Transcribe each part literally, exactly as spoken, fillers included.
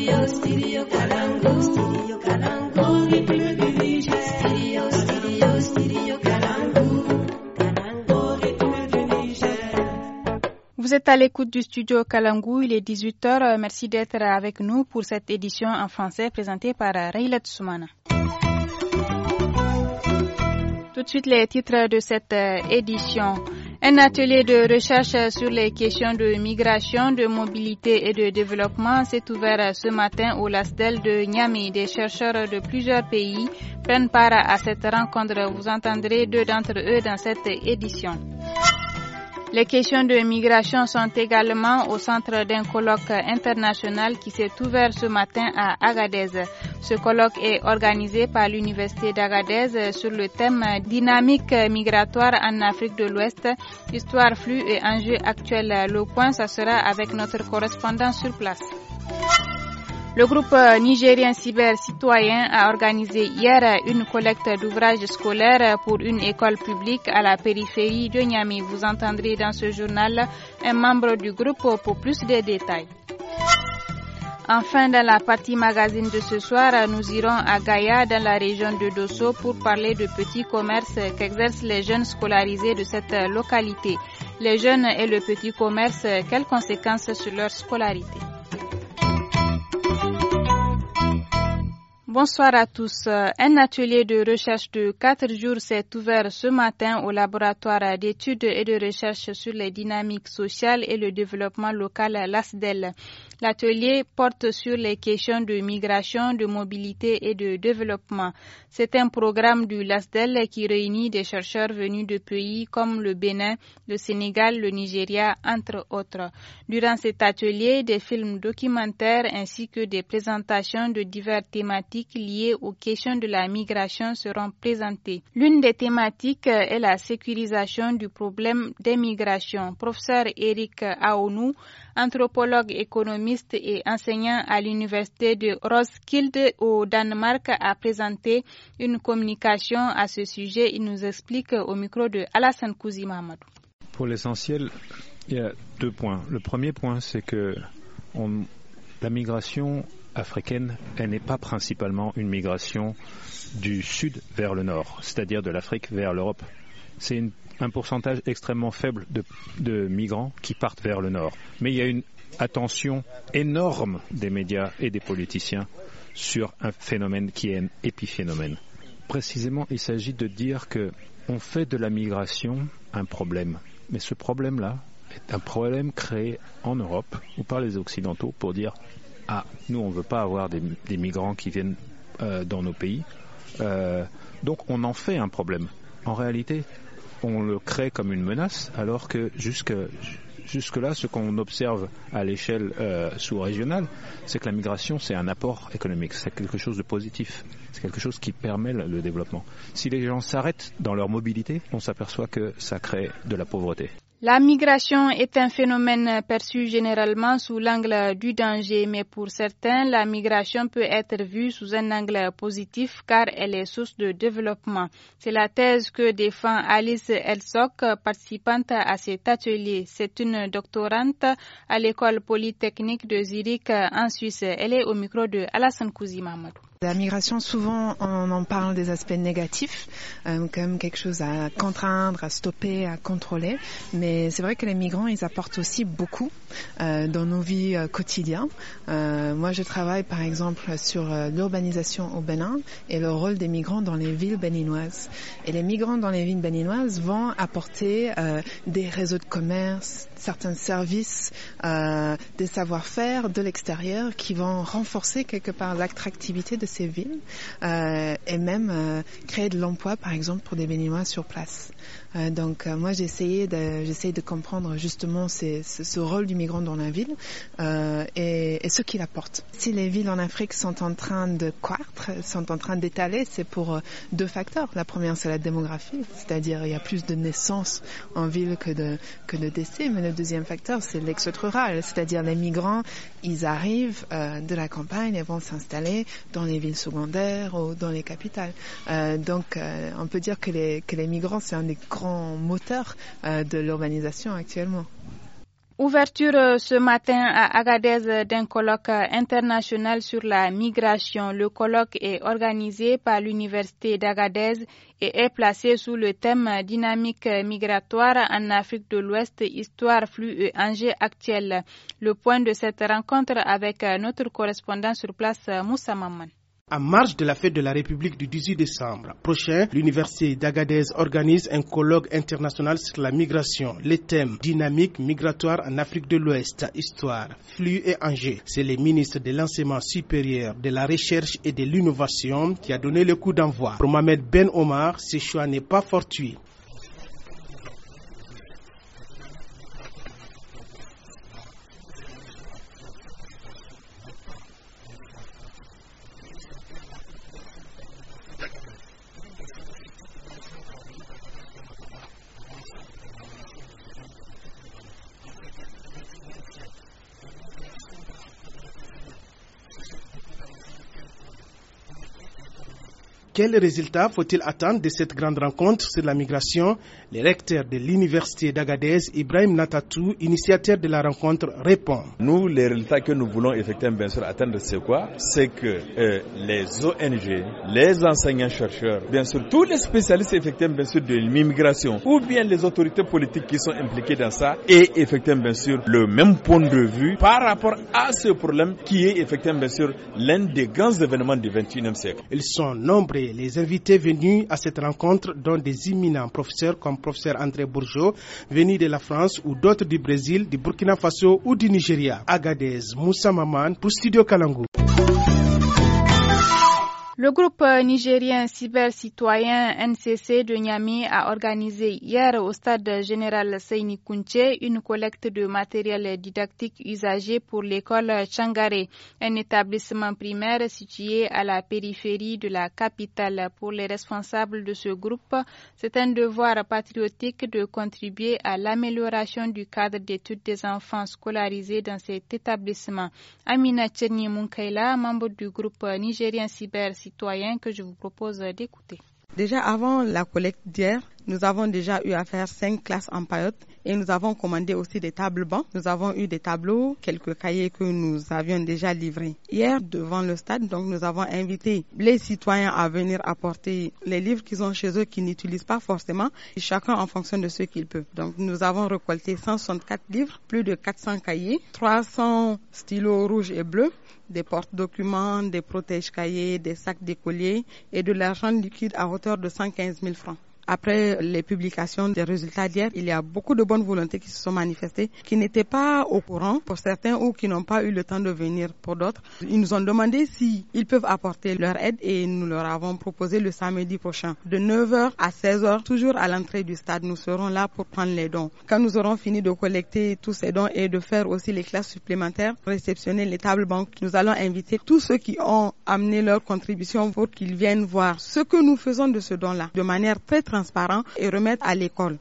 Stereo, stereo Kalangu, stereo Kalangu, stereo, stereo, stereo Kalangu, Kalangu, Vous êtes à l'écoute du studio Kalangu, il est dix-huit heures. Merci d'être avec nous pour cette édition en français présentée par Rayla Soumana. Tout de suite les titres de cette édition. Un atelier de recherche sur les questions de migration, de mobilité et de développement s'est ouvert ce matin au LASDEL de Niamey. Des chercheurs de plusieurs pays prennent part à cette rencontre. Vous entendrez deux d'entre eux dans cette édition. Les questions de migration sont également au centre d'un colloque international qui s'est ouvert ce matin à Agadez. Ce colloque est organisé par l'Université d'Agadez sur le thème dynamique migratoire en Afrique de l'Ouest, histoire, flux et enjeux actuels. Le point, ça sera avec notre correspondant sur place. Le groupe nigérien Cyber Citoyen a organisé hier une collecte d'ouvrages scolaires pour une école publique à la périphérie de Niamey. Vous entendrez dans ce journal un membre du groupe pour plus de détails. Enfin, dans la partie magazine de ce soir, nous irons à Gaïa, dans la région de Dosso, pour parler de petits commerces qu'exercent les jeunes scolarisés de cette localité. Les jeunes et le petit commerce, quelles conséquences sur leur scolarité? Bonsoir à tous. Un atelier de recherche de quatre jours s'est ouvert ce matin au laboratoire d'études et de recherche sur les dynamiques sociales et le développement local LASDEL. L'atelier porte sur les questions de migration, de mobilité et de développement. C'est un programme du LASDEL qui réunit des chercheurs venus de pays comme le Bénin, le Sénégal, le Nigeria, entre autres. Durant cet atelier, des films documentaires ainsi que des présentations de diverses thématiques liées aux questions de la migration seront présentées. L'une des thématiques est la sécurisation du problème des migrations. Professeur Eric Aonou, anthropologue, économiste et enseignant à l'université de Roskilde au Danemark, a présenté une communication à ce sujet. Il nous explique au micro de Alassane Kouzi Mahamadou. Pour l'essentiel, il y a deux points. Le premier point, c'est que on, la migration africaine, elle n'est pas principalement une migration du sud vers le nord, c'est-à-dire de l'Afrique vers l'Europe. C'est une un pourcentage extrêmement faible de, de migrants qui partent vers le nord. Mais il y a une attention énorme des médias et des politiciens sur un phénomène qui est un épiphénomène. Précisément, il s'agit de dire qu'on fait de la migration un problème. Mais ce problème-là est un problème créé en Europe ou par les Occidentaux pour dire « Ah, nous, on ne veut pas avoir des, des migrants qui viennent euh, dans nos pays. Euh, donc, on en fait un problème. » En réalité, on le crée comme une menace, alors que jusque, jusque-là, ce qu'on observe à l'échelle euh, sous-régionale, c'est que la migration, c'est un apport économique, c'est quelque chose de positif, c'est quelque chose qui permet le, le développement. Si les gens s'arrêtent dans leur mobilité, on s'aperçoit que ça crée de la pauvreté. La migration est un phénomène perçu généralement sous l'angle du danger, mais pour certains, la migration peut être vue sous un angle positif car elle est source de développement. C'est la thèse que défend Alice Elsok, participante à cet atelier. C'est une doctorante à l'école polytechnique de Zurich en Suisse. Elle est au micro de Alassane Kouzi Mahamadou. La migration, souvent, on en parle des aspects négatifs, euh, comme quelque chose à contraindre, à stopper, à contrôler. Mais c'est vrai que les migrants, ils apportent aussi beaucoup euh, dans nos vies euh, quotidiennes. Euh, moi, je travaille, par exemple, sur euh, l'urbanisation au Bénin et le rôle des migrants dans les villes béninoises. Et les migrants dans les villes béninoises vont apporter euh, des réseaux de commerce, certains services, euh, des savoir-faire de l'extérieur qui vont renforcer quelque part l'attractivité de ces villes euh, et même euh, créer de l'emploi, par exemple, pour des Béninois sur place. Euh, donc, euh, moi, j'ai essayé de, j'essaye de comprendre justement ces, ce, ce rôle du migrant dans la ville euh, et, et ce qu'il apporte. Si les villes en Afrique sont en train de croître, sont en train d'étaler, c'est pour euh, deux facteurs. La première, c'est la démographie, c'est-à-dire il y a plus de naissances en ville que de, que de décès. Mais le deuxième facteur, c'est l'exode rural, c'est-à-dire les migrants, ils arrivent euh, de la campagne et vont s'installer dans les villes secondaires ou dans les capitales. Euh, donc, euh, on peut dire que les, que les migrants, c'est un des grands moteurs euh, de l'urbanisation actuellement. Ouverture ce matin à Agadez d'un colloque international sur la migration. Le colloque est organisé par l'Université d'Agadez et est placé sous le thème dynamique migratoire en Afrique de l'Ouest, histoire, flux et enjeux actuels. Le point de cette rencontre avec notre correspondant sur place, Moussa Maman. En marge de la fête de la République du dix-huit décembre prochain, l'Université d'Agadez organise un colloque international sur la migration. Les thèmes dynamique migratoire en Afrique de l'Ouest, histoire, flux et enjeux. C'est le ministre de l'Enseignement supérieur, de la Recherche et de l'Innovation qui a donné le coup d'envoi. Pour Mohamed Ben Omar, ce choix n'est pas fortuit. Quels résultats faut-il attendre de cette grande rencontre sur la migration? Le recteur de l'Université d'Agadez, Ibrahim Natatou, initiateur de la rencontre, répond. Nous, les résultats que nous voulons effectivement bien sûr atteindre, c'est quoi? C'est que euh, les O N G, les enseignants-chercheurs, bien sûr, tous les spécialistes effectivement bien sûr de l'immigration, ou bien les autorités politiques qui sont impliquées dans ça, aient effectivement bien sûr le même point de vue par rapport à ce problème qui est effectivement bien sûr l'un des grands événements du vingt et unième siècle. Ils sont nombreux. Les invités venus à cette rencontre, dont des éminents professeurs comme professeur André Bourgeot, venus de la France ou d'autres du Brésil, du Burkina Faso ou du Nigeria. Agadez, Moussa Maman pour Studio Kalangu. Le groupe nigérien cyber-citoyen N C C de Niamey a organisé hier au stade général Seyni Kounché une collecte de matériel didactique usagé pour l'école Tchangare, un établissement primaire situé à la périphérie de la capitale. Pour les responsables de ce groupe, c'est un devoir patriotique de contribuer à l'amélioration du cadre d'études des enfants scolarisés dans cet établissement. Amina Tcherni Munkaila, membre du groupe nigérien cyber-citoyen, citoyens que je vous propose d'écouter. Déjà avant la collecte d'hier, nous avons déjà eu à faire cinq classes en paillotes et nous avons commandé aussi des tables bancs. Nous avons eu des tableaux, quelques cahiers que nous avions déjà livrés. Hier, devant le stade, donc nous avons invité les citoyens à venir apporter les livres qu'ils ont chez eux qu'ils n'utilisent pas forcément, chacun en fonction de ce qu'il peut. Donc nous avons récolté cent soixante-quatre livres, plus de quatre cents cahiers, trois cents stylos rouges et bleus, des porte-documents, des protège-cahiers, des sacs d'écoliers et de l'argent liquide à hauteur de cent quinze mille francs. Après les publications des résultats d'hier, il y a beaucoup de bonnes volontés qui se sont manifestées, qui n'étaient pas au courant pour certains ou qui n'ont pas eu le temps de venir pour d'autres. Ils nous ont demandé s'ils peuvent apporter leur aide et nous leur avons proposé le samedi prochain de neuf heures à seize heures, toujours à l'entrée du stade. Nous serons là pour prendre les dons. Quand nous aurons fini de collecter tous ces dons et de faire aussi les classes supplémentaires, réceptionner les tables banques, nous allons inviter tous ceux qui ont amené leur contribution pour qu'ils viennent voir ce que nous faisons de ce don-là de manière très transparente et remettre à l'école.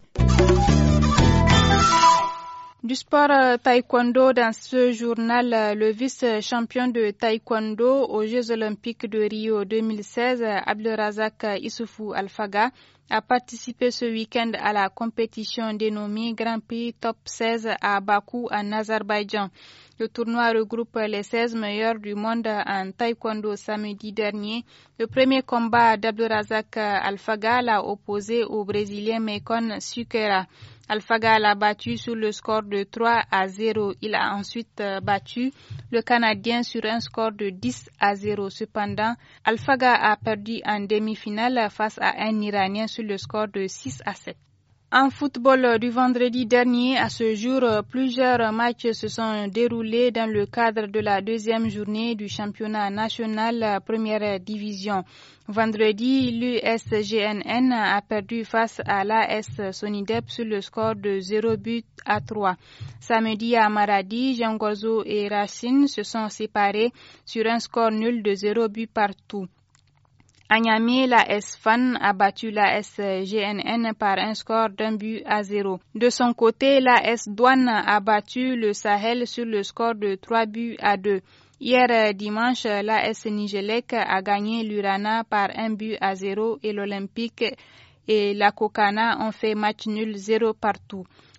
Du sport euh, taekwondo dans ce journal, euh, le vice-champion de taekwondo aux Jeux olympiques de Rio deux mille seize, Abdelrazak Issoufou Alfaga, a participé ce week-end à la compétition dénommée Grand Prix Top seize à Bakou en Azerbaïdjan. Le tournoi regroupe les seize meilleurs du monde en taekwondo samedi dernier. Le premier combat d'Abdelrazak Alfaga l'a opposé au Brésilien Mekon Sukera. Alfaga l'a battu sur le score de trois à zéro. Il a ensuite battu le Canadien sur un score de dix à zéro. Cependant, Alfaga a perdu en demi-finale face à un Iranien sur le score de six à sept. En football du vendredi dernier, à ce jour, plusieurs matchs se sont déroulés dans le cadre de la deuxième journée du championnat national première division. Vendredi, l'U S G N N a perdu face à l'A S Sonidep sur le score de zéro but à trois. Samedi à Maradi, Jean Gorzo et Racine se sont séparés sur un score nul de zéro but partout. À Niamey, la S F A N a battu la S G N N par un score d'un but à zéro. De son côté, la S Douane a battu le Sahel sur le score de trois buts à deux. Hier dimanche, la S Nigelec a gagné l'Urana par un but à zéro et l'Olympique et la Kokana ont fait match nul zéro partout.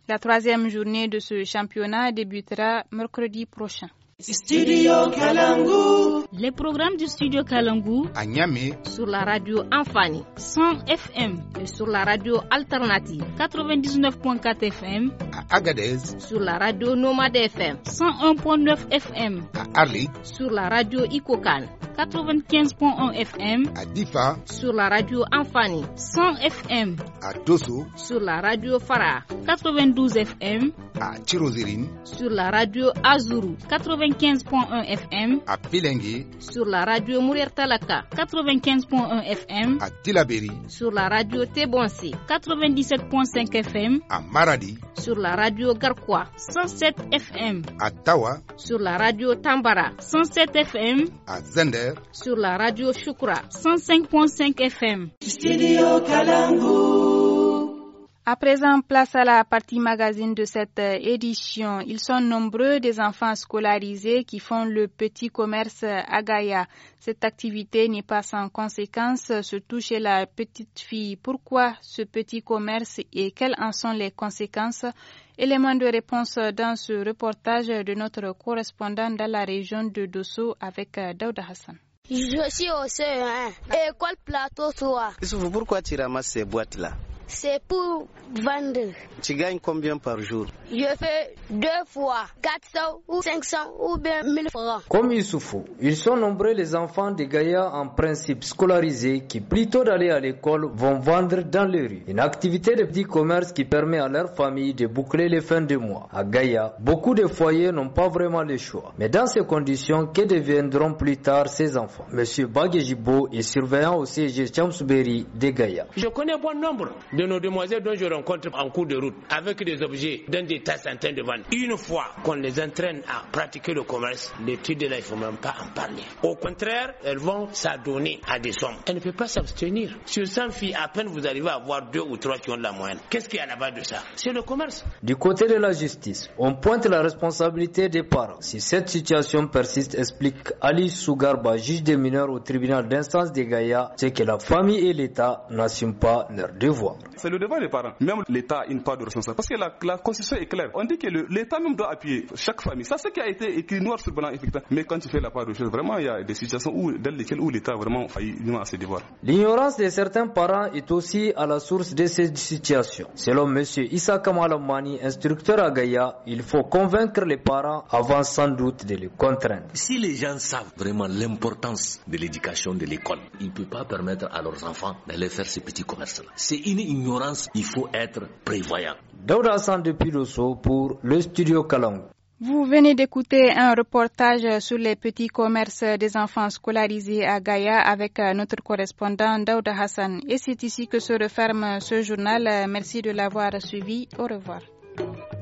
La troisième journée de ce championnat débutera mercredi prochain. Studio Kalangu. Les programmes du Studio Kalangu à Niamey sur la radio Amfani cent F M et sur la radio Alternative quatre-vingt-dix-neuf virgule quatre F M, à Agadez sur la radio Nomade F M cent un virgule neuf F M, à Arlit sur la radio Ikokan quatre-vingt-quinze virgule un F M, à Difa sur la radio Amfani cent F M, à Dosso sur la radio Farah quatre-vingt-douze F M, à Chirozirine sur la radio Azuru quatre-vingt-quinze virgule un F M, à Pilengi sur la radio Mourir Talaka quatre-vingt-quinze virgule un F M, à Tilaberi sur la radio Tebonsi quatre-vingt-dix-sept virgule cinq F M, à Maradi sur la radio Garkwa cent sept F M, à Tawa sur la radio Tambara cent sept F M, à Zender sur la radio Shukra cent cinq virgule cinq F M. Studio Kalangu. À présent, place à la partie magazine de cette édition. Ils sont nombreux des enfants scolarisés qui font le petit commerce à Gaïa. Cette activité n'est pas sans conséquences, surtout chez la petite fille. Pourquoi ce petit commerce et quelles en sont les conséquences? Élément de réponse dans ce reportage de notre correspondant dans la région de Dosso avec Daouda Hassan. Je suis au C E un, école plateau trois. Pourquoi tu ramasses ces boîtes-là? C'est pour vendre. Tu gagnes combien par jour? Je fais deux fois quatre cents ou cinq cents ou bien mille francs. Comme Youssoufou, ils sont nombreux les enfants de Gaïa en principe scolarisés qui plutôt d'aller à l'école vont vendre dans les rues. Une activité de petit commerce qui permet à leur famille de boucler les fins de mois. À Gaïa, beaucoup de foyers n'ont pas vraiment le choix. Mais dans ces conditions, que deviendront plus tard ces enfants? Monsieur Baguejibo est surveillant au C G Chamsouberi de Gaïa. Je connais bon nombre de nos demoiselles dont je rencontre en cours de route avec des objets dans des tasses en train de vendre. Une fois qu'on les entraîne à pratiquer le commerce, l'étude là, il ne faut même pas en parler. Au contraire, elles vont s'adonner à des sommes. Elles ne peuvent pas s'abstenir. Sur cent filles, à peine vous arrivez à avoir deux ou trois qui ont de la moyenne. Qu'est-ce qu'il y a là-bas de ça? C'est le commerce. Du côté de la justice, on pointe la responsabilité des parents. Si cette situation persiste, explique Ali Sougarba, juge des mineurs au tribunal d'instance de Gaïa, c'est que la famille et l'État n'assument pas leurs devoirs. C'est le devoir des parents. Même l'État a une part de responsabilité. Parce que la, la constitution est claire. On dit que le, l'État même doit appuyer chaque famille. Ça, c'est ce qui a été écrit noir sur blanc, effectivement. Mais quand tu fais la part de choses, vraiment, il y a des situations où, dans lesquelles où l'État a vraiment failli à ses devoirs. L'ignorance de certains parents est aussi à la source de ces situations. Selon M. Issa Kamalamani, instructeur à Gaïa, il faut convaincre les parents avant sans doute de les contraindre. Si les gens savent vraiment l'importance de l'éducation de l'école, ils ne peuvent pas permettre à leurs enfants d'aller faire ces petits commerces-là. C'est une ignorance, il faut être prévoyant. Daouda Hassan depuis Dosso pour le studio Kalangu. Vous venez d'écouter un reportage sur les petits commerces des enfants scolarisés à Gaïa avec notre correspondant Daouda Hassan. Et c'est ici que se referme ce journal. Merci de l'avoir suivi. Au revoir.